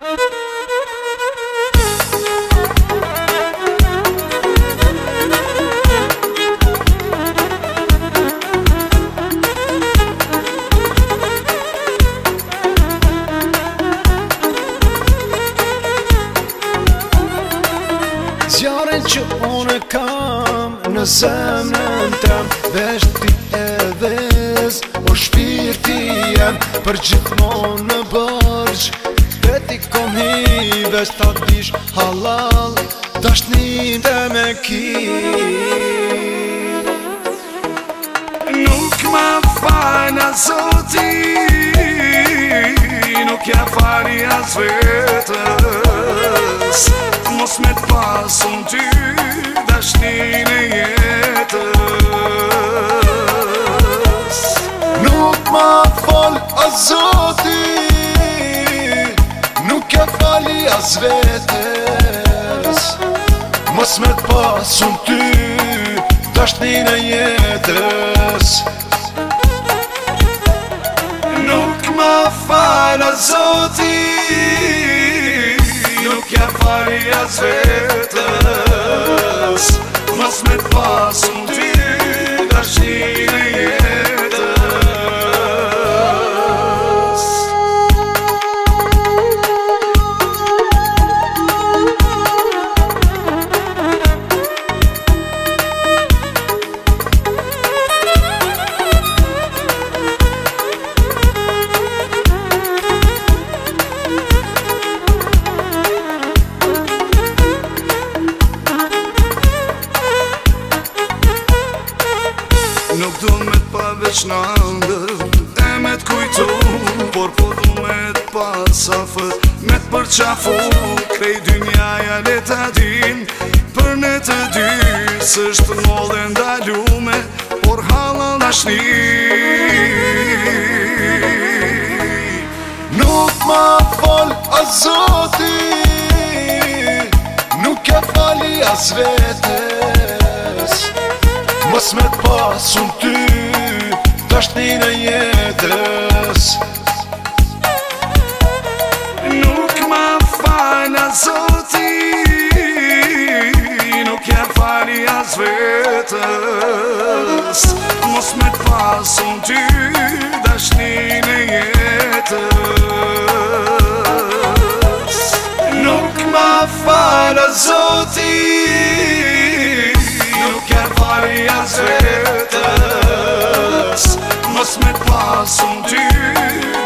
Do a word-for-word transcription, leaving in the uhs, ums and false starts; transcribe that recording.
Zjarën që unë kam në zemrën tem, veç ti e vez, o shpirti jem, për gjithmonë në bërgj, dhe ti kom hi, veç ta dish halal, dashnin dhe me ki. Nuk ma falë as zoti, nuk ja fali as vetës, mos me t'pasun ty dashnin e jetës. Nuk ma fal as zoti, nuk ja fali as vetes, mos me t'pasun ty dashnin e jetës. Nuk ma fal as zoti, nuk ja fali as vetës, mos me t'pasun ty dashnin e jetës. Nuk du me t'paveç në ndër, e me t'kujtu, por po du me t'pasafër, me t'përqafu, krej dynjaja le t'a dim, për ne të dy, s'është mollë e ndalume, por halal dashni. Nuk ma fal as zoti, nuk ja fali as vetes, mos me t'pasun ty dashnin e jetës. Nuk ma falë as zoti, nuk ja fali as vetës, mos me t'pasun ty dashnin e jetës. Nuk ma falë as zoti, nuk ja fali as vetës, mos me t'pasun ty